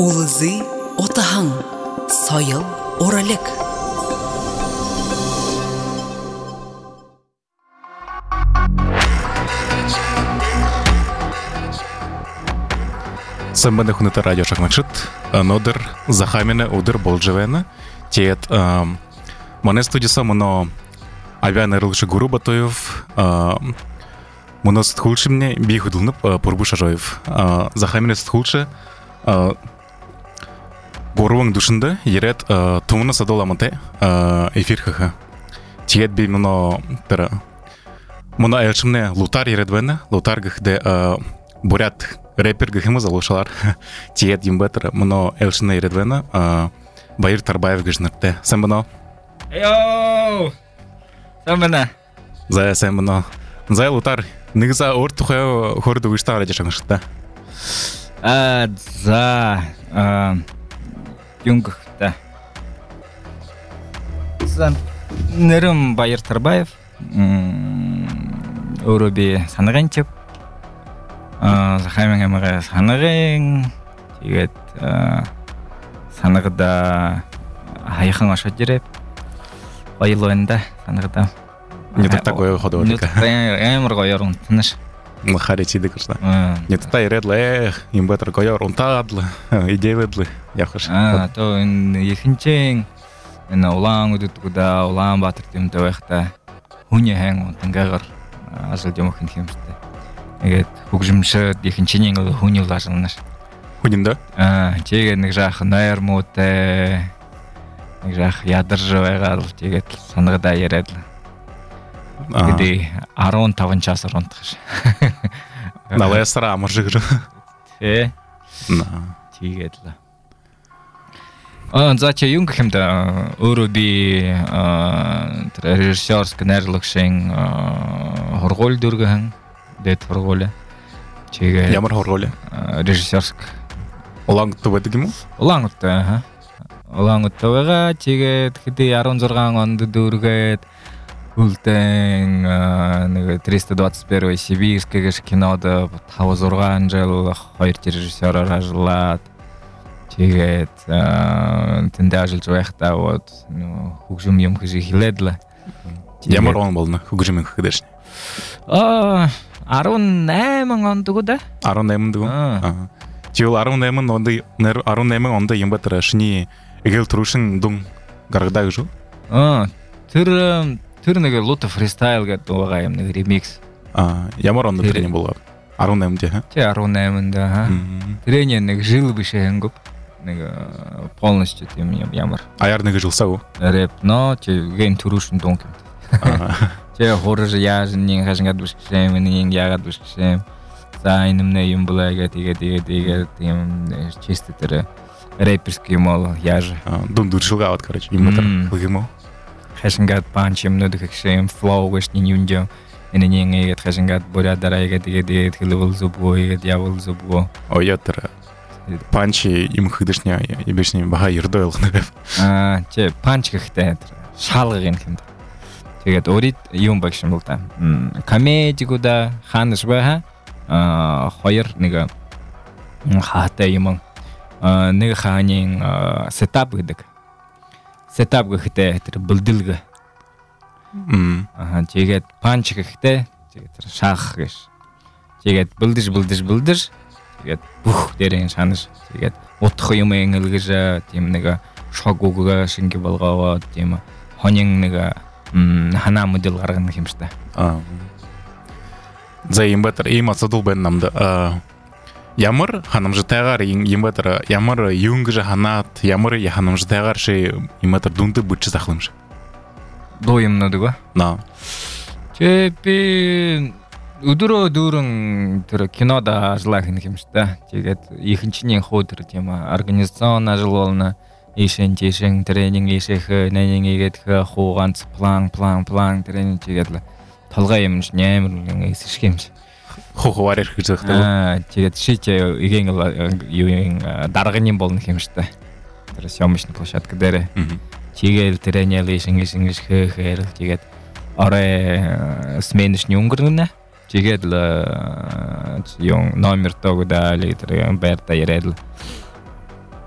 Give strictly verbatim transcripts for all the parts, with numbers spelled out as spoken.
Улызы отаһың, сайыл оралек. Самбанды хунута радио шахматшит, нодыр захамина удыр болжевена. Тет мане студияса моно авианы рылшы гуру батоев, моно стхулши мне бихудылнып пурбу шажоев. Захамина стхулши гурувың душында ерет тумына садоламыте эфир хаха. Тет би моно тара моно элшимне лутар ередвена, лутар гахде бурят рэпер гахима залушалар. Тет имбетер моно элшимне ередвена. Байыр Тарбаев гыжныртты. Сен бұны? Йоу! Сен бұны? Зая, сен бұны. Зая, Лутар, негіза орт тұхая хорды ұйшта ғалады шаңышытта? За... Юнгықта. Зан... Нерім Байыр Тарбаев. Өробе санығын теп. Захаймың әміға санығын. Тегет... Санығыда хайықың ашат жереп, байыл ойында санығыда. Не тұтта қойы ходы Не тұтта әмір қойыр ұнтыныш. Махари тиді күрсі. Не тұтта ередлі, әх, имбетір қойыр ұнтадлы, идейлідлі, яқыш. То екіншең, ұлаң үдіттігіда, ұлаң батыр демді өйіқта, хүне әң ұнтыңғағыр ажыл деміқін кемшті. Егет, хүкжімші екіншенен хүне ұлажылыныш. Худинда? Теге нэг жах найр муте, нэг жах ядыржывай ғал, теге санығыда ередл. Геде арон таван час аронтықыш. Налая сара амыржық жу. Те? Теге едл. Зача юнг хемді өруби режиссерск нәрлікшен хорғол дүргіхін, дет хорғолі. Ямар хорғолі? Режиссерск. Олаң ұтты бәді кему? Олаң ұтты, аха. Олаң ұтты өға, тегет, кеде арон зорған онды дұргет, үлтен, триста двадцать первый Сибирскегеш киноды, тауы зорған жыл, қойырте режиссера ражылат, тегет, тінде ажыл жуэқта, хүкжім емкі жихиледлі. Ямар оң болны, хүкжім емкі кедешіне? Арон нәмін онды ғуда? Арон нәмін дұғы? Тиол арун нэмэн онды арун нэмэн онды ямбатра шни эгэл трушин дун гаргдаг жу. А, тэр тэр нэг лута фристайл гэдэг байгаа юм нэг ремикс. А, ямар онды тренинг болоо? арун нэмэнд ха? Тэ арун нэмэнд ха. Тренинг нэг жил биш хэнгөп. Нэг полностью тийм ямар. Аяар нэг жил сау. Рэп, но тэ ген трушин дун. Тэ хорж яаж нэг хашгад биш хэм нэг ягаад биш хэм. За инымне юм булага тэгээ тэгээ тэгээ тийм чисто тэр рэперский мол яж дун дуршилга вот короче юм тэр хөгимо хашингад панч юм нүд хэшэм флоу гэш ни юнжо энэний нэгэд хашингад бурядараа тэгээ тэгээ тэгээ хэлвэл зубгоо игэд явал зубгоо оё тэр панчи юм хэдэшня ибэшний баха ердойл нэг а че панч гэхтэй шалгыг юм хэнд тэгээд өрид юм багш юм бол та комедигуда ханаш баха хоёр нэг хаатай юм нэг хаанийн сетап гэдэг. Сетап гэхтээ тэр бэлдэлг. Аа тэгээд панч гэхтээ тэгээд тэр шах гэж. Тэгээд бэлдэж бэлдэж бэлдэж тэгээд бүх дээрэн шанаж тэгээд утх юм ингэлгэж тийм нэг шог үгээ шингэ болгоод тийм хонин нэг ханаа модель гаргах юм штэ. Аа за имбатер им ацадул бен намда ямар ханамжтайгаар имбатер ямар юнгж ханат ямар ханамжтайгаар ши имбатер дүнтэй бүч захламж доо юм надгаа на чепи өдрөө дүүрэн тэр кинода ажиллах юм шта тэгээд ихэнчний хуу тэр тийм организацион ажил болно ишэн тишэн тренинг ишэх нэнинг игээд хуу ганц план план план тренинг тэгээд толгой юм нэмэр эсэрх юм шиг. Хоховар ирэх гэж байна. Аа, тэгээд шийчээ игийн юу дарганы болно юм шиг та. Тэр съемочный площадка дээр. Тэгээд тренинг инглиш инглиш хэхэр тэгээд орой сменишний өнгөрнө. Тэгээд л юм номер тогда или тэр байрта яриад л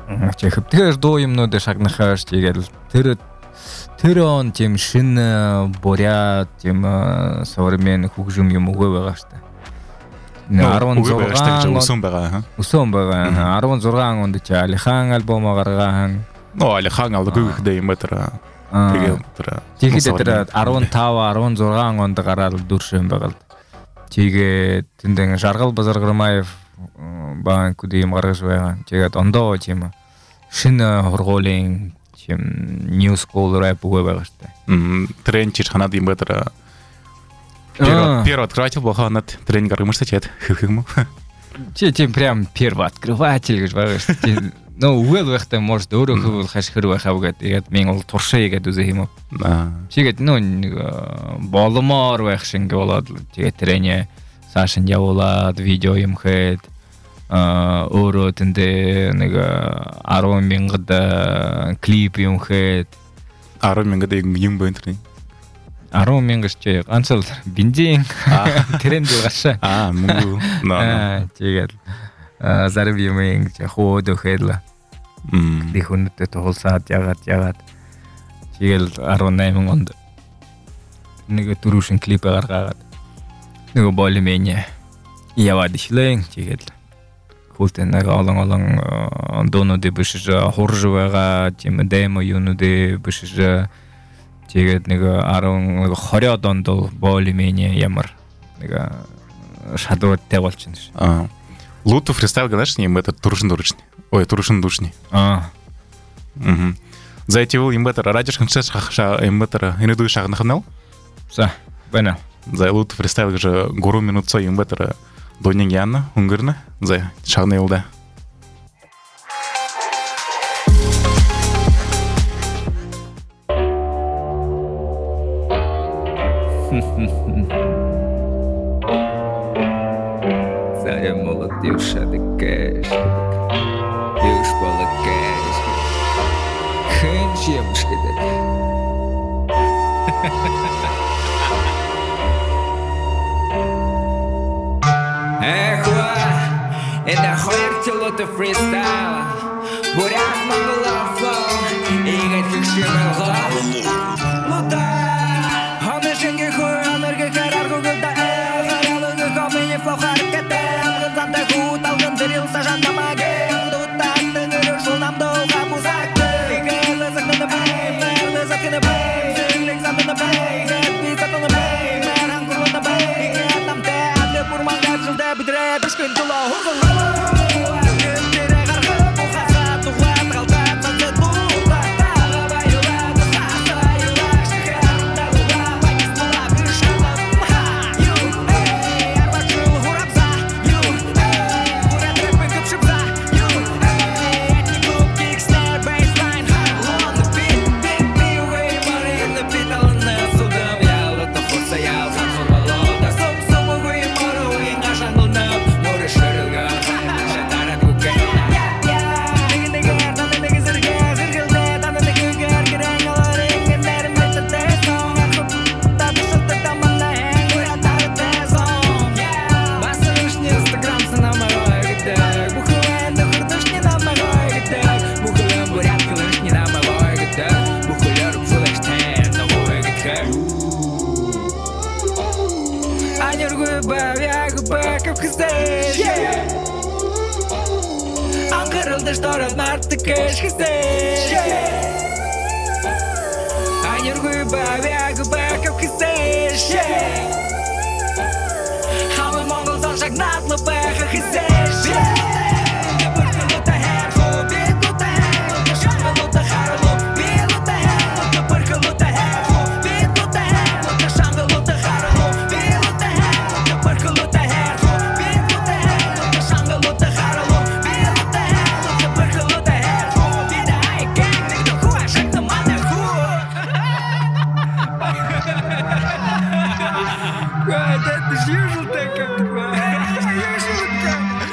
чи хэвтгэр дуу юмнуудыг шагнахаас тэгээд тэр тэр он тийм шинэ бурят тийм современный хөгжим юм өгөө байгаа штэ. арван зургаан өсөн байгаа. Өсөн байгаа. арван зургаан онд чи Алихан альбом гаргахан. Ноо Алихан албаг ихтэй юм байна. Тэгээд тэр тэгээд тэр арван тав арван зургаан онд гараад дүршэн байгаа л. Тэгээд тэндэн Жаргал Базаргармаев банк үдэм гаргаж байгаа. Тэгээд ондоо тийм шинэ хургуулын тийм new school rap өгөө байгаа штэ. Мм тренд чи ханаад юм байна. Первый, первый открыватель баханат тренинг аргумыштай хм. Чи тийм прям первый открыватель гэж байгаа шүү дээ. Ну үйл байхтай может өөрөө хөвөл хаш хэр байхав гэдэг. Мен бол туршаа гэдэг үзэх юм уу. Чигэд нөө нэг боломоор байх шиг болоод тэгээд тренинг сашин явуулаад видео юм хэд а өөрөө тэндээ нэг арван мянгад клип юм хэд арван мянгад юм байна тэр. арван мянган ч ганцхан бензин тренд гашаа. Аа мөнгө. Аа тэгээд зарим юм ингэж хоод өгөхэл. Мм. Би хүнтэй туулсаад ягаад ягаад тэгэл арван найман онд нэг дөрвөн клип гаргаад нэг болимэне яваад ишлэн тэгээд хөлтэй нэг олон олон доонууд бишж хурж байгаа тийм демо юунууд бишж тэгээд нэг арван двадцать донд болимэне ямар нэг шадуутай болчихно ш. Аа. Луту фристайл ганаш юм это туршин дурчни. Ой, туршин душни. Аа. Мм. За эти юм это радиш ханчаш хахша юм это инеду шагнахнал. За, бана. За луту фристайл же гуру минут со юм это донинг яна унгырна. За шагнылда. Заря молодежь адекеш. Юж полакеш. Хэнчем шкедет. Эхва, это хвертело ты фристайл. Бурят монголов флоу. Игать как шимелга. Лута. Ханы шенге хуй, анарга харар гугылда. Харалыгы комини флоу харкете. Алгынзанда хут, алгындырылса жандамаге. Дутатты нырыр шулнамды ғапузақты. Игайлы зақны бэй, мэрлы зақны бэй. Зирлик зақны бэй, хэппи зақны бэй. Мэрхан күрлыны бэй. Игеатамте, адлы бурмангар жылда бідре. Бішкін тұла хуғылы. Анкарылды шторат нарты кэш хэсэш. Анергуй бавяг бэкап хэсэш. Хамы монгол зоншак надлы бэха хэсэш. Это ж южил так как-то. Южил как.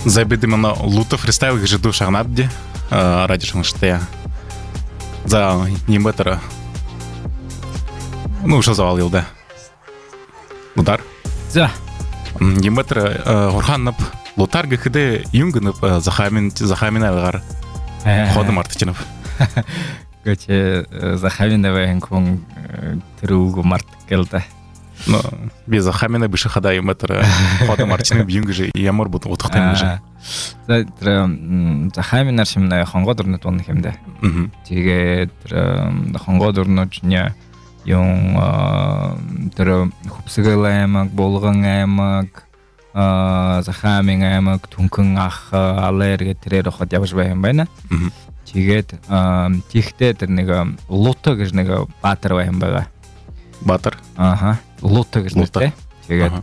Забиди мана лута фристайл гже ду шагнадди ради шанштея. За нимбетера. Ну, что завалил, да. Удар. За. Нимбетера Орханнап лутар гхде юнгнап захамин захамин алгар. Ходом артичнов. Гоче захаминавен кун труугу март келда. Ну, без захамина бише хада нимбетера ходом артичнов юнгже ямар бут утхтаймже. За захаминар шимна хонгодорны тун хэмдэ. Тэгээд хонгодорноч ня yung тэр хөвсгөл аймаг, булган аймаг, захамин аймаг, түнхэн ах алэр гэтрээр хот явж байна байна. Тэгээд тийхтэй тэр нэг луто гэж нэг баатар байна байгаа. Баатар. Аха. Луто гэж нэртэй. Тэгээд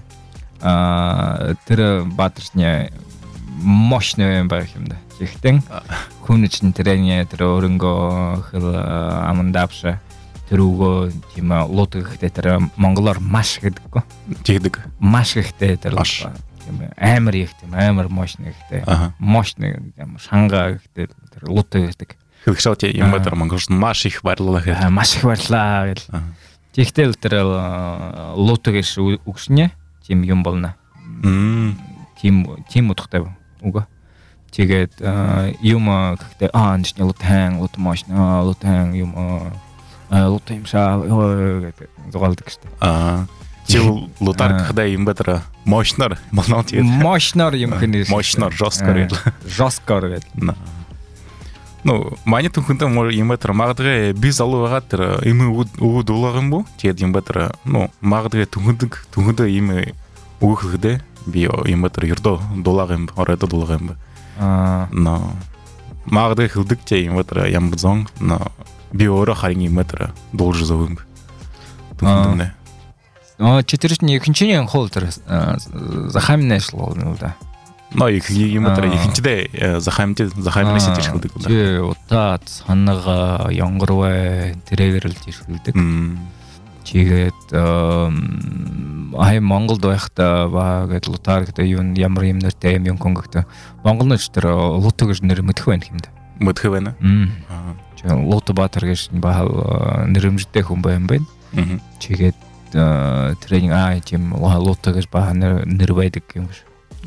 тэр баатарчны мощный байна юм да. Тэгтэн хүн чинь тэрний тэр өрөнгөө хэл амандавша тэрүүгөө тийм лут гэхтэй тэр монголоор маш гэдэггүй. Тэгдэг. Маш гэхтэй тэр тийм амар их тийм амар мощный гэхтэй. Мощный юм шанга гэхтэй тэр лут гэдэг. Хөвгшөөт юм батар монголч маш их баярлалаа гэх. Маш их баярлалаа гэл. Тэгтэл тэр лут гэж үгшнэ тийм юм болно. Тийм тийм утгатай үгүй. Тэгээд юм гэхтэй аа энэ лут хан лут мощный лут хан юм лут юм шаа гэдэг зугаалдаг шүү дээ. Аа. Чил лутар когда им бетра мощнор болноо тэгээд. Мощнор юм хэнэ. Мощнор жесткор. Жесткор гэдэг. Ну, манай түнхэнтэй мөр юм бетра магадгүй би залуугаад тэр им өгөө дуулаган бу. Тэгээд юм бетра ну магадгүй түнхэндэг түнхэндээ им өгөхөдөө би юм бетра ердөө дуулаган оройдоо дуулаган. Аа. Но магадгүй хөвдөг ч юм бетра ямар зон но би өөрөө харин юм бетра дуулж зовм. Түнхэнтэй. Аа четвертний ихэнчний хол тэр захамнаш л уу да. Но их юм бетра ихэнчдээ захамт захамнаш иршүүлдэг. Тий удаад санага янгорвэ тэрэгэрэлж иршүүлдэг. Чигээд ай Монголд байхдаа ба гэдэг лутар гэдэг юу ямар юм нэртэй юм конгогтой. Монголч тэр лут гэж нэр мэдэх байна юм да. Мэдэх байна. Аа. Лут баатар гэж баа нэрмжтэй хүн байна байна. Чигээд тренинг аа тийм лут гэж баа нэр байдаг юм биш.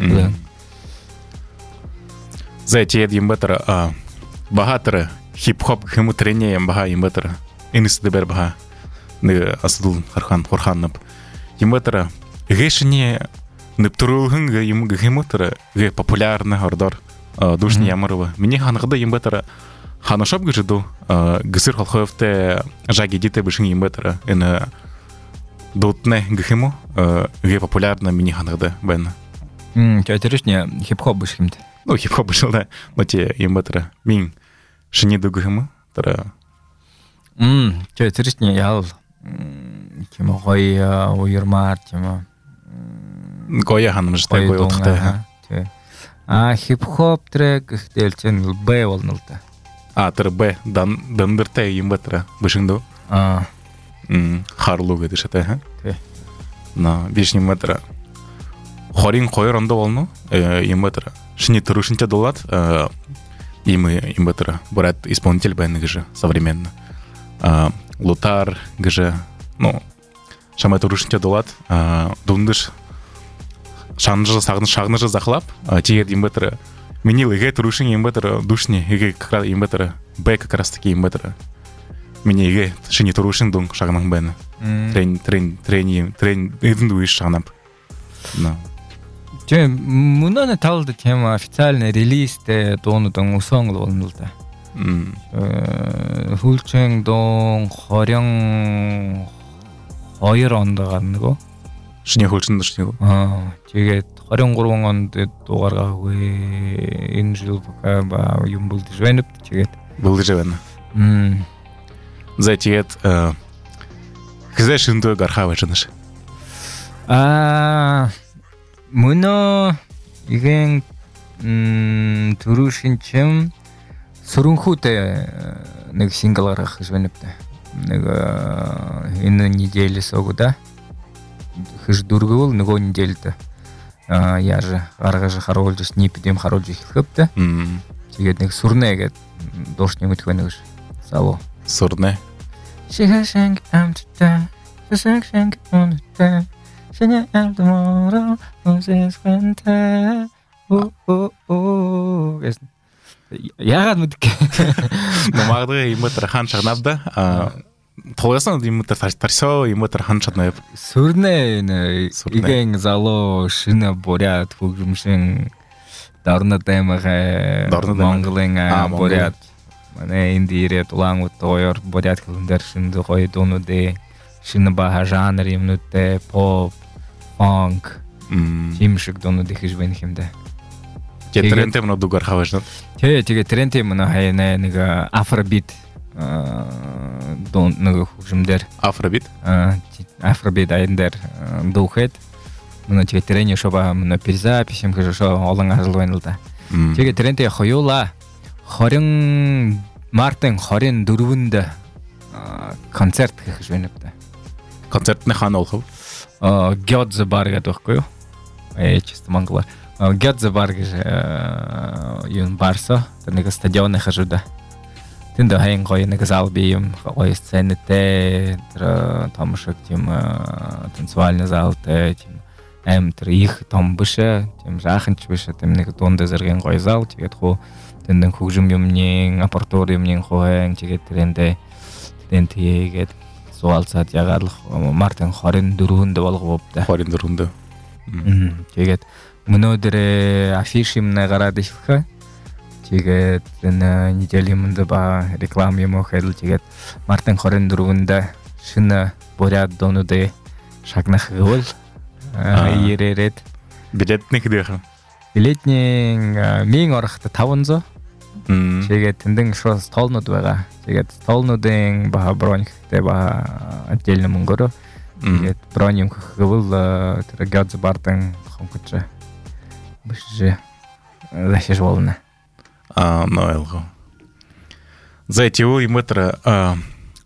Зайчээд юм батар баатар хип-хоп хэм тренинг юм баа юм батар энэс дэбэр баа нэг асдул хархан хурханнап юм батар гэшний нэвтрүүлхэн юм гэмэтэр гэ популярны хордор душны ямарва миний хангада юм батар ханашап гэж дөө гэсэр холховтэй жаги дите бишин юм батар энэ дотне гэхэм үү гэ популярна миний хангада байна. Мм театричне хип-хоп биш юмд. Ну хип-хоп биш да мати юм батар мин шинэ дөгөм тара. Мм театричне ял тийм гоё уярмаар тийм гоё ханамжтай гоё утгатай. Тий. А хип-хоп трек гэхтэл чинь Б болно л да. А тэр Б дан дандэртэй юм батра бишэндөө. Аа. Мм харлуу гэдэг шатай ха. Тий. На бишний матра. Хорин хоёр онд болно. Юм батра. Шинэ төрөшөнтэй дулаад им им батра. Брат исполнитель байна гэж современно. А лутар гэж ну шамай төрөшөнтэй дулаад дундаш шанжа сагнаж шагнаж захлап тэгээд им батра. Миний лэгэ төрөшин юм батра душни хэгэ как раз им батра. Б как раз таки им батра. Миний гэ шинэ төрөшин дун шагнах байна. Трен трен трени трен эдэн дүүш шагнап. На. Тэ мунана талд тема официальный релизтэй дуунууд өсөн л болно л да. Мм. Э хүлчэн дуун хорин хоёр онд гарнагоо. Шинэ хүлчэн душныг. Аа тэгээд двадцать три онд дугааргаагүй энэ жил ба юм болдож байна тэгээд болдож байна. Мм. За тэгээд хэзээ шиндөө гарахаа байж байна ш. Аа мөнөө igen м төрөшин чим сүрэнхүүтэй нэг сингл гаргах гэж байна бэ. Нэг энэ недели согда. Хэж дөргөвөл нөгөө недельд яж гаргаж харуулж снипэдэм харуулж эхлэхтэй. Тэгээд нэг сүрнэ гэдэг дуушны мэдх байна гэж. Сав. Сүрнэ. Шихашинг амттай. Шихашинг амттай. Шинэ амтмороо үнсэс хэнтэй. Оо оо оо. Яагаад мэдэх. Намагдрыг юм дээр хаан чагнавда. А тоогосон юм дээр тарсоо юм дээр хаан чагнав. Сүрнэ igen залуу шинэ буряд хөгжмшин дарна дэмэг Монголын буряд манай энд ирээд улаангууд гоёор буряд хөлндөр шинэ гоё дуунуудыг шинэ баха жанр юмнуудтай pop, funk юм шиг дуунууд их гэж байна хэмдэ. Трентэй мөн дугаар хавааш. Тэ тэгээ трентэй мөн хайна нэг afrobeat дуун нэг хөгжмдөр afrobeat afrobeat айндар дуухад мөн тэгээ трений шоба мөн перезапись юм гэж олон ажил байна л да. Тэгээ трентэй хоёула twenty мартын twenty fourth-нд концерт хийх гэж байна да. Концертны хаана болох вэ? Гёдзе бар гэдэг байхгүй юу? Э чист Монгол. Гёдзе бар гэж юм барса. Тэр нэг стадионы хажууд. Тэнд хайн гоё нэг зал бий юм гоё сценэтэй тэр том шиг тийм танцвальный залтай тийм аим тэр их том биш тийм жаханч биш тийм нэг дунд зэргийн гоё зал. Тэгээд хуу тэнд хөгжим юмны аппаратур юмны хойн тэгээд тэрэндээ тэнд хийгээд суалцаад ягаад мартын twenty-fourth-нд болгоовда. twenty-fourth-нд. Тэгээд өнөөдөр афиш юм гараад ирэх. Тэгээд энэ неделя өмнө ба реклам юм хийл тэгээд мартын twenty-fourth-нд шинэ буряд дуунуудыг шагнах гэвэл ирээд билетний хэдийхэн билетний мин орохт five hundred. Тэгээд тэндэн шууд столнууд байгаа. Тэгээд столнуудын ба бронь гэхтэй ба отдельно мөнгөөр. Тэгээд бронь юм гэвэл тэр Гёдзе бартын хонкоч биш лашиж болно. А, нойлго. Зэтиу имэтр а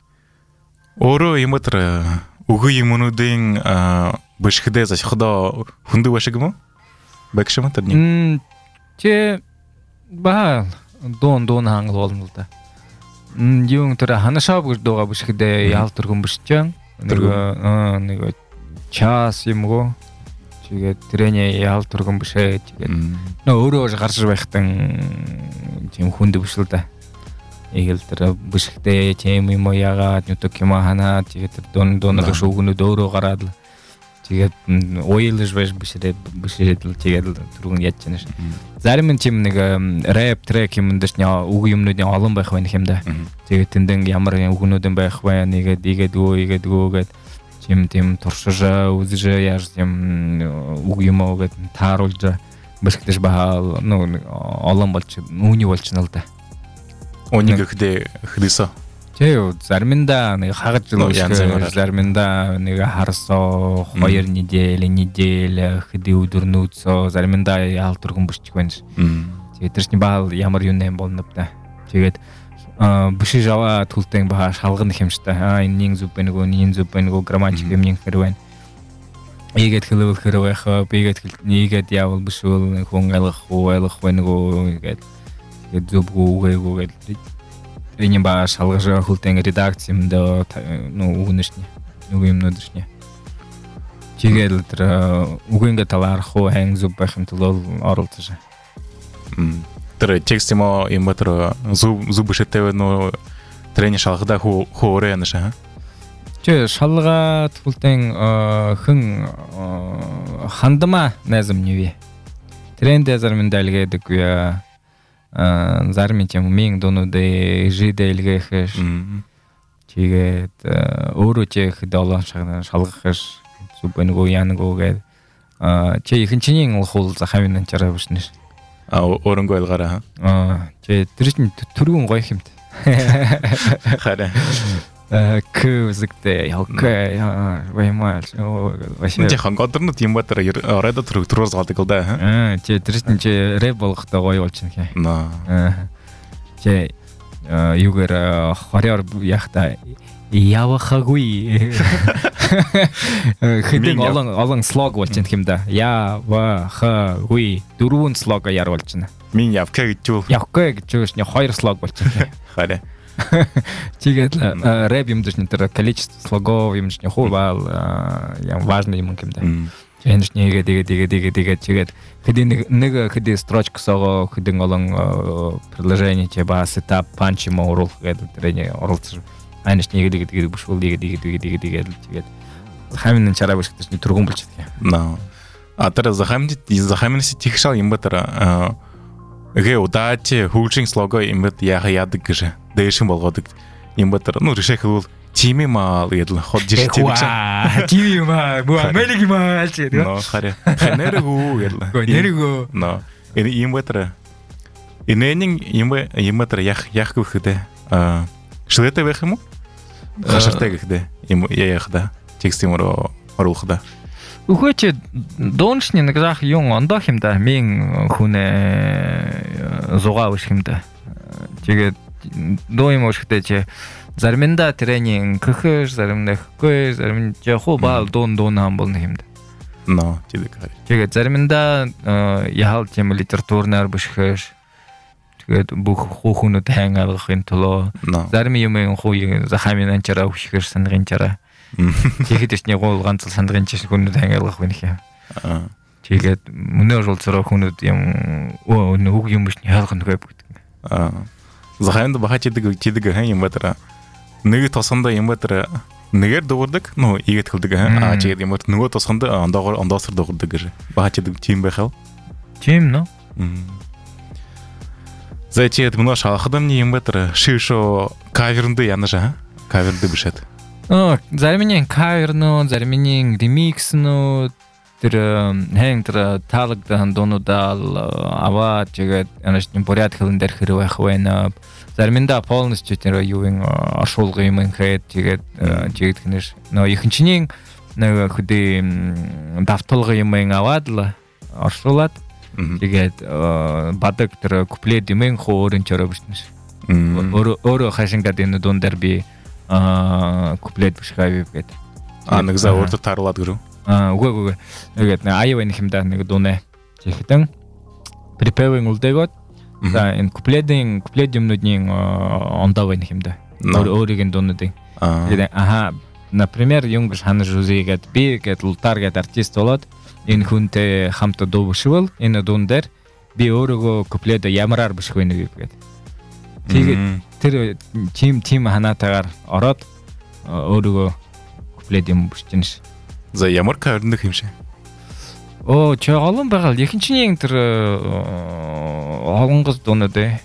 оро имэтр үгүй юмнуудын бишгэдэ зашхдо хүндүү башиг юм уу? Багшмаа тэр нэг. Тэ ба дон дон хангал болно л да. Юм тэр ханашаав гэж дууга бишгэдэ яал төргөн бишчэн. Нэг нэг час юм уу? Тэгээд тэрэний яал турган бишээ тэгээд нөө өөрөө гарч байхтан тийм хүнд биш л да. Игэл тэр бишгтэй тийм юм яагаад нүток юм ханаа тэгээд дон донор шүүгнүүд өөрөө гараад тэгээд ойлж байж бишрээд бишрээд л тэгээд түрүүн яаж чана ш. Зарим нь тийм нэг рэп трек юм дэш үг юмнуудын олон байх байх юм да. Тэгээд тэндэн ямар үгнүүдэн байх вэ нэгээд игээд өө игээд өөгээд тийм тийм туршиж үзэж яаж тийм үг юм уу гэд тааруулж бишгдэж баа ну олон болж үүний болчихно л да. Онийг ихдэ хриса. Тэ зарминда нэг хагаж л зарминда нэг харсоо хоёр неделя неделя хэдий өдөр нүүцөө зарминда яал турган бишчих байна. Тэгээд тэрчний баал ямар юм нэм болно да. Тэгээд бишиж аваа түлтэн баа шалган хэмжтэй. Аа энэ нэг зүг байна уу, энэ зүг байна уу, грамматик юм нэг хэр байна. Ийгэд хэлвэл хэр байх, бигээд нийгээд явал бишвэл хүн ойлгох уу, ойлгох байна уу гэдэг. Тэгээд зүг үгээгүй гэдэг. Энэ баа шалгаж хүлтэн редакц юм доо ну үгнэшний. Үг юмнуудшний. Чигээл тэр үгэнгэ талаарх уу, хэн зүг байх юм тул оролцож. Мм тэр текст юм юм тэр зүг зүг бишэтэй нөө трени шалгада хуу хуурэ янаша. Чи шалгаад хүлтэн хэн хандама назм нэви. Тренд зарим дэлгээд үгүй зарим юм мин донуудэ жидэлгэхш. Тэгээд өөрөө чи долоо шалгахш зүг бэнэгөө янагөө гээд чи ихэнх чиний хул захавын чараа бишнэ. А өрөнгө ойлгаараа. Аа чи тэр чинь түргэн гоё хэмт. Хараа. Э күүзэгтэй окей ваймал вообще чи хангодорнод юм ба тэр оройдо тэр төрөөс голдог л да. Аа чи тэр чинь чи рэп болгохтой гоё болчихно хэ. Наа. Аа чи юугаар хороор яхта Явахагуй. Хэдэн олон олон слог болж байна юм да. Явахагуй дөрвөн слого яар болж байна. Мин явка гэж юу? Явка гэж юу шне хоёр слог болж байна. Хараа. Тэгээд рэп юм дэжнэ тэр количество слогов юм шне хувал яам важный юм юм да. Энд нэгэ дэгэ дэгэ дэгэ дэгэ тэгээд хэдэн нэг хэдэн строчка сого хэдэн олон предложение че ба сетап панч юм уруул гэдэг тэрний оролцож айнш нэгэ дэгэ дэгэ бушул дэгэ дэгэ дэгэ дэгэ дэгэ тэгээд хамин чараа бишгэж нэг түргэн болж байгаа. На. А тэр захамд захамнэс тихшал юм батара гэ удаач хүүлшин слого юм бат яха яадаг гэж дэшин болгодог юм батара ну решэхэл Тими мал едл хот жиштэй гэж. Тими мал боо мэлэг мал ч гэдэг. Но хараа. Нэргүү едл. Нэргүү. Но. Энэ юм батара. Инэнин юм юм батара ях ях гэхдэ. А шилэтэй байх юм уу? Хаширтай гэхдэ. Юм яахда. Текст юм руу оруулахда. Үхэж дооншны нэг зах юм ондох юм да. Мен хүнээ зугаа ууш юм да. Тэгээд доо юм ууштай чи заримдаа тренинг гэхэр заримдаа гэхгүй зарим жахуу баал дуун дуун хам болно юм да. Но тийм ээ. Тэгээд заримдаа яхал тийм литературнаар бишгэж тэгээд бүх хүүхнүүд хангаалгахын тулд зарим юм хуу захамын анчараа хүчгэр сандгын чараа. Тэгэхэд ч нэг гол ганц сандгын чиш хүнүүд хангаалгах байх юм. Аа. Тэгээд мөнөө жуулцроо хүнүүд юм оо үг юм биш ялгах нүгэ бүгд. Аа. Захамд бахачдаг чидэг хэн юм батара. Нэг тосондоо юм батара нэгээр дуурдаг нөө игээд хөлдөг аа чигээд юм бат нөгөө тосондоо ондоогоор ондоосор дуурдаг гэж бахачдаг тийм байхав. Тийм нөө. Зайчихэд мөн шалхадамны юм батара шишо кавернды янажа кавернды бишэт. Аа заримын каверноо заримын ремикс нөө тэр хэн тэр таалагдсан дуунуудаа аваа чигээд анашны порядхлын дээр хэрэг байх байна. Заримдаа полностью тэр юуин ашуулга юм ингээд тэгээд жигд гэнэш нөө ихэнчний нэг хөдөө давталга юм аваад л оршуулад тэгээд бадаг тэр куплет юм хөөрөн чороо бичнэш. Өөр өөр хашингад энэ дуун дээр би куплет бишхавь гэдэг. А нэг за өөртөө таруулаад гэрүү. Аа үгүй үгүй. Тэгээд аяа нэг юм даа нэг дуунэ. Чихтэн припевинг үлдээгот за энэ куплетийн куплет юмнуудын ондоо байна юм да. Өөрийн дуунуудын. Тэгээд аха например юнгш ханаж үзийгээд би гээд лутар гээд артист болоод энэ хүнтэй хамт дуу бишвэл энэ дуун дээр би өөрөөгөө куплет ямараар бишх вэ нэг гээд. Тэгээд тэр тим тим ханаатаагаар ороод өөрөөгөө куплет юм бишчихнэ. За ямар кавернх юм шиг. Оо ч олон байгаа л ихэнчний тэр олон гол дуунууд ээ.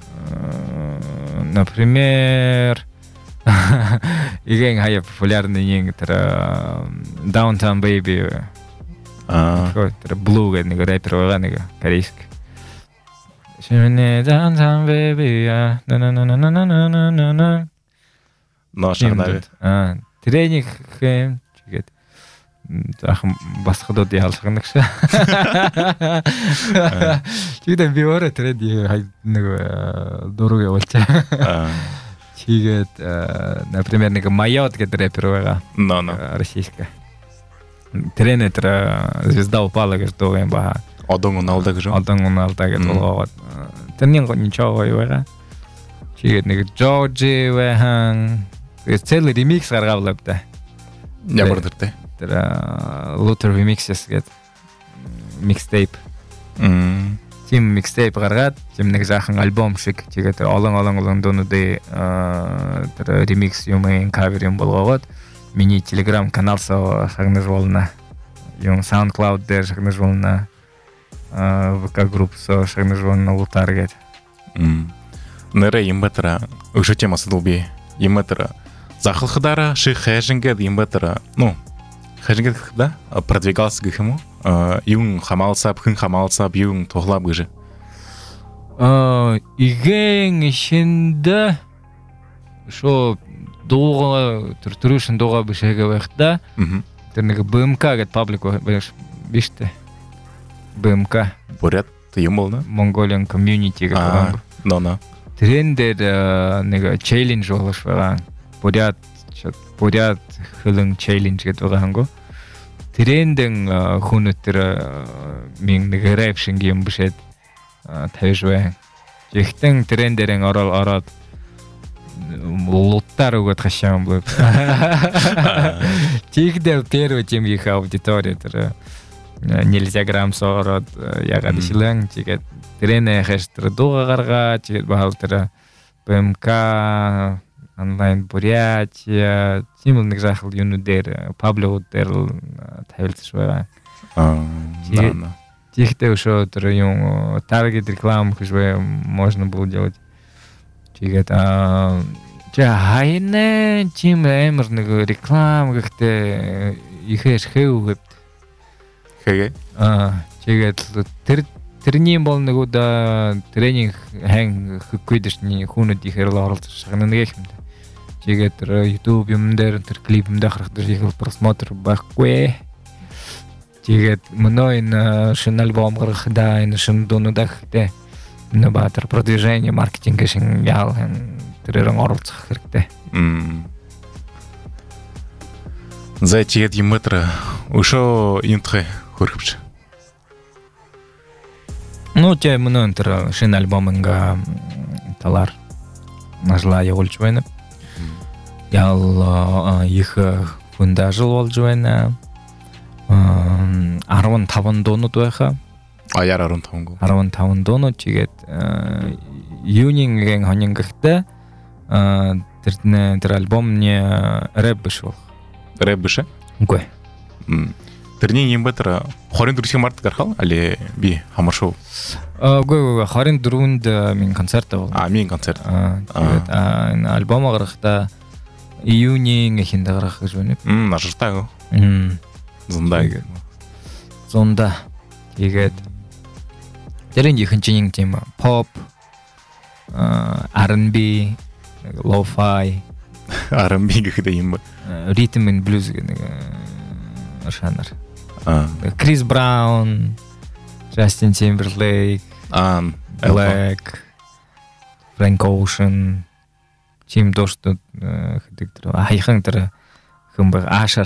Например igen хаяа популярный нэг тэр Downtown Baby аа тэр Blue гэдэг нэг рэпер байгаа нэг корейский. Шэнэ Downtown Baby на на на на на на на на. Ношанаа. Аа тренинг хэм чигээд захан басхадууд ялгах гэсэн. Чигдэн би өөрөө тэр нэг дуруу явуулчаа. Аа. Чигээд например нэг Майот гэдэг рэпер байгаа. Но но. Российская. Тренер звезда упала гэж дуу юм ба. Одон уналда гэж. Одон уналда гэж болгоод. Тэрний ничего байгаа. Чигээд нэг Жоржи вэхан цэлэр ремикс гаргавлаа да. Ямар дэртэй. Luther remixes гэдэг mixtape. Мм. Тим mixtape гаргаад тим нэг захан альбом шиг тэгээд олон олон олон дуунуудын тэр remix юм ин cover юм болгоод миний Telegram канал соо шагнаж болно. Юм SoundCloud дээр шагнаж болно. Аа вэ ка групп соо шагнаж болно Luther гэдэг. Мм. Нэрэ юм батра өшөч юм асдал би. Юм батра захалхадара ши хайшингэд юм батра ну Хажигд да продвигался гэх юм уу? Юун хамаалсаа бүхэн хамаалсаа юун тухлаа гэж. Аа igen шиндэ шо дууга тэр төрөшн дууга бишээгээ байх да. Тэр нэг бэ эм ка гэдэг паблик биш биш тэ. бэ эм ка Бурят юм бол нэ? Mongolian community гэдэг юм. Но но. Трендер нэг челленж болгож байгаа. Бурят бурят хөлөн челленж гэдэг байгаа хангу. Трендэн хүнөтөр минь нэг рэп шиг юм бишээд тавьж байна. Ихтэн трендэрэн ороод ороод лутар өгöd хашаам бод. Тигдэр первый тем их аудитория тэр нельзя грамм сороод ягаад шилэн тэгээд тренэ хэштэр дуга гаргаа тэгээд баалтэр БМК онлайн Бурятия тийм нэг жахал юунуудэр пабликуудэр тавилж байгаа. Аа. Тихтэй өшөө тэр юм таргет реклам гэж можно было делать. Тэгээд аа хайнэ чим эмэр нэг реклам гэхдээ ихэш хэвэв. Хэгэ. Аа тэгээд тэр тэрний бол нэг удаа тренинг хэн хөкөйдэшний хүнүүд ихээр л оролцож шагнана гэх юм. Тэгээд тэр YouTube юм дээр тэр клипмдээ харах дээр их просмотр байхгүй. Тэгээд мөн энэ шинэ альбом гаргахда энэ шинэ дуунуудах тэ энэ баатар продвижение маркетинг гэсэн яал тэрээр оролцох хэрэгтэй. Мм. За тэгээд юм өтер өшөө юмтрэ хөрхөвч. Ну тэ мөн тэр шинэ альбомынга талаар нажла явуулж байна. Ял их фундажил болж байна. арван таван дуунууд байхаа. Аяар арван таван гоо. арван таван дуунууд тэгээд юунингийн хоньнгахтай тэр тэр альбомны рэп биш бол. Рэп биш? Үгүй. Тэрний юм бэтэр двадцать четвёртийн март гарах али би хамар шоу. Үгүй үгүй двадцать дөрөвөнд минь концерт бол. А минь концерт. Тэгээд энэ альбом гарахтаа июнийн эхэнд гарах гэж байна. Мм нажиртаа. Мм. Зундай. Зунда. Тэгээд тэрийн ихэнчийн тийм pop, R and B, lo-fi, R and B гэхэд юм. Rhythm and blues гэдэг жанр. Аа. Крис Браун, Justin Timberlake, Аа, Black, Frank Ocean, Jim Dostod гэдэг тэр хаяхан тэр хүн баг Asher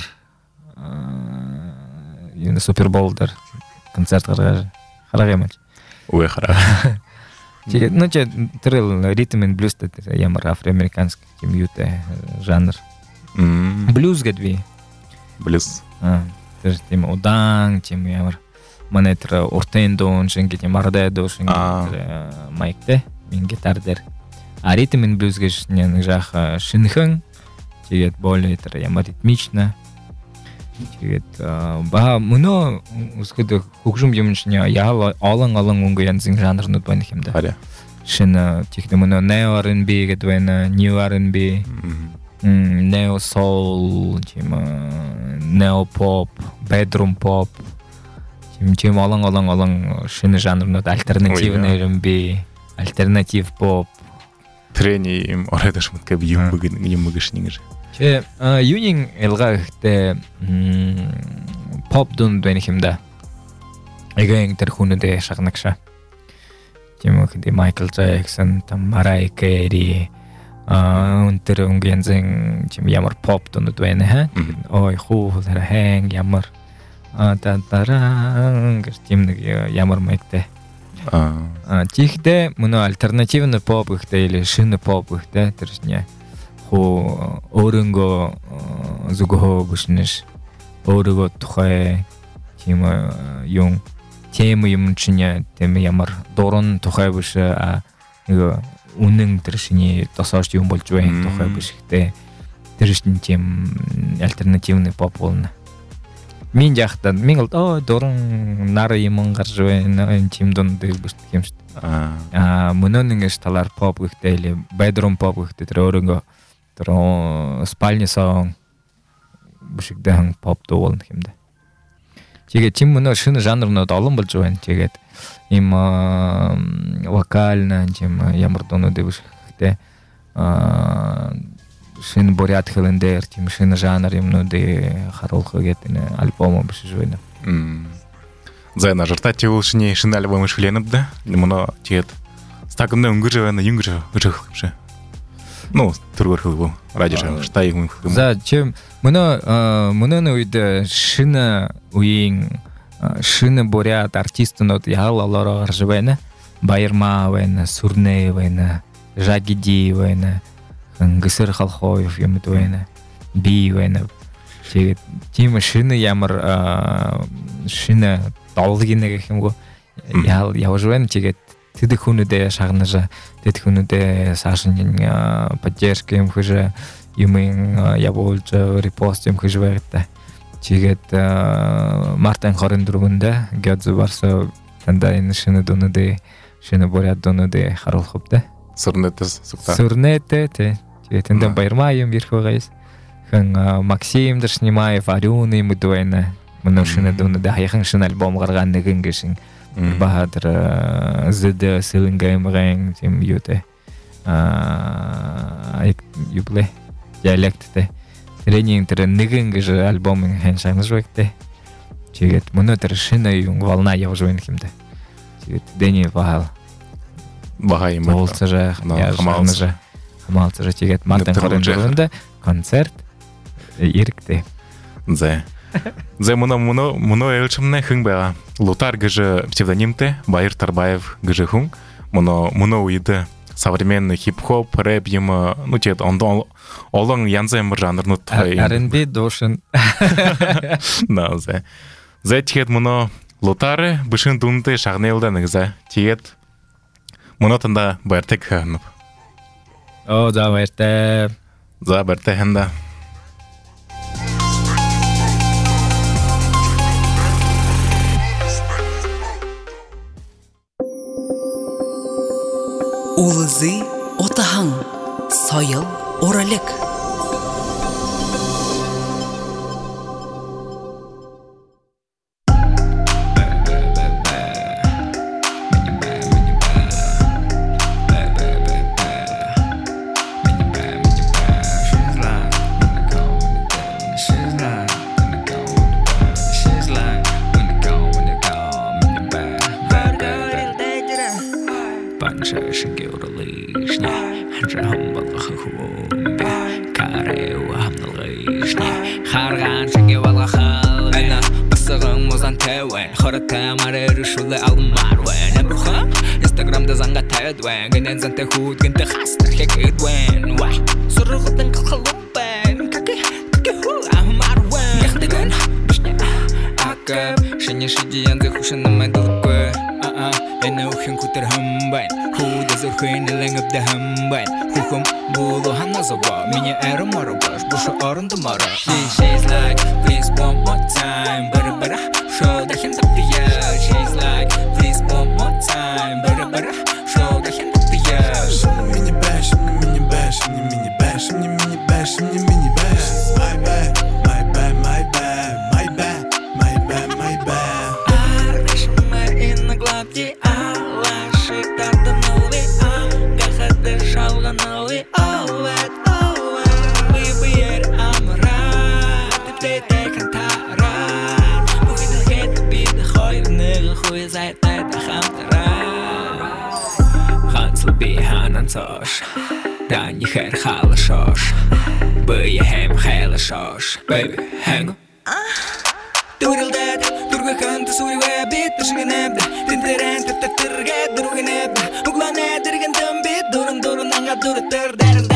энэ Super Bowl дээр концерт гаргаж хараг юм чи. Үгүй хараа. Тэгээд ну ч тэр rhythm and blues дээр ямар афроамериканск юм юутай жанр. Мм. Blues гэдэг би. Blues. Аа тэр тийм удаан тийм ямар манай тэр уртын дуун шиг тийм мардаа дуун шиг тэр майктэй минь гитар дээр. А rhythm and blues гэж нэг жах шинхэн тэгээд более тэр ямар ритмично. Тэгээд ба мөнөө үсгэд хөгжим юм чинь яа олон олон өнгө янзын жанрнууд байна юм да. Хараа. Шинэ техник мөнөө neo R and B гэдэг байна, new R and B, neo soul, тийм neo pop, bedroom pop. Тийм тийм олон олон олон шинэ жанрнууд альтернатив R and B, альтернатив pop. Трени юм ороод ашмат гэв юм бүг юм гэж нэг. Че юунин элга ихтэй pop дунд байна юм да. Эгэ тэр хүнүүдээ шагнагша. Тийм үү гэдэг Michael Jackson, Mariah Carey, аа өнтер өнгөнзэн тийм ямар pop дунд байна хаа. Ой хуу хэнг ямар аа тантараа гэж тийм нэг ямар майктэй. Аа тийхтэй мөн альтернативный pop ихтэй или шинэ pop ихтэй тэр чинь хоо өөрөнгөө зүгөө бүшнэш өөрөгөө тухай тийм юм тем юм чинь тийм ямар дуран тухай биш нэг үнэн тэр шиний тосооч юм болж байна тухай биш ихтэй тэр чинь тийм альтернативный pop болно. Минь яхтаа минь л оо дуран нар юм гарч байна энэ тийм дунд биш юм шүү дээ. Аа мөн нэгээс талаар pop ихтэй или bedroom pop ихтэй тэр өөрөнгөө тэр спальня сон бишгдэн pop дуул юм да. Тэгээд тийм мөн шинэ жанрнууд олон болж байна. Тэгээд им вокально тийм ямар дуунууд биш гэхдээ аа шинэ бурят хэлэндэр тийм шинэ жанр юмнуудыг харуулах гэдэг энэ альбом биш байна. Мм. За на жартати ушни шинэ альбом шүлэнэб да. Мөн тэгээд стагнаа өнгөрж байна юм гэж өчөх юм шиг. Ну, түргөр хылбу. Радио штай юм. За чем мына мынын үйдө шыны уйын шыны борят артистынот ял алара гаржыбайна Байырмавайна, Сурнеевайна, Жагидиевайна, Гысыр Халхоев юмытвайна, Биевайна. Тима шыны ямар шыны талгинеге химго ял явжывайна тегет тиды хунуде шагныжа, тиды хунуде сашынин поддержка им хыжа, юмын яволжа репост им хыжывайта. Тегет Мартин Хорендругунда гёдзы барса танда ин шыны дунуде шыны борят дунуде харыл хопта. Сурнете сукта. Сурнете те. Тегетинде Байырмаем верхогайс. Хэн Максим Дашнимаев, Арюны мудуайна. Мына шыны дунуде хаяхын шын альбом гарган негингешин. Бахадыр зыды сылынгаймырын тем юте. Юбле диалектте. Тренинг тер негингеш альбомын хэн шагнажвекте. Тегет мына тер шыны юнг волна явжуен химде. Тегет дени вахал. Багай мы. Болсажа, хамалсажа. Хамалсажа тегет Мартин Хорендругунда концерт иркте. Зе. Зе мына мына мына элчимне хыңбага. Лутар гыжы псевдонимте Байыр Тарбаев гыжы хун. Мына мына уйды современный хип-хоп, рэп ема, ну тет он олон янзем бір жанр ну ар энд би дошын. Да, зе. Зе тет мына Лутары бышын дунты шагнелда негзе. Тет мына танда бертек ханып. О, за берте. За берте ханда. Улызы отаһың, сайыл оралек. Гэнэн зантай хүүд гэнтэй хастар хэг эдвэн Ва Сургутан калхалумпэн Каки, каки хүү амар вэн Яхдэгэн Бишня Акэп Шиня шиди янзы хушын намай дылгвэ Аа Эна ухин кутер хамбайн Худа зурхын элэн өбдэ хамбайн Хухым булу хана зова Меня эру мару баш Бушу орынды мара She's like Please one more time Бара-бара Шоу дахин дапия She's like Please one more time Бара-бара Шоу дахин Mini bash, mini bash, mini bash, mini bash, mini bash. My bad, my bad, my bad, my bad, my bad, my bad. Арышма инна глади, алаши тартанули, гахады шалганули, овет, овет. Выбьер амра, ты плейте кантара, бухидл хет бида хойрныга хуй зайт это хамтара. Бихан сош, да не хэр халашош, бые хэм халашош, baby hang. Турил дэд, турга ханта сури вэбит, ташиганэбда, тинтерэн тэтэтэргэ, дуруганэбда, угланэ дэргэн дэмбит, дуран дуран анга дура тэр дэрэн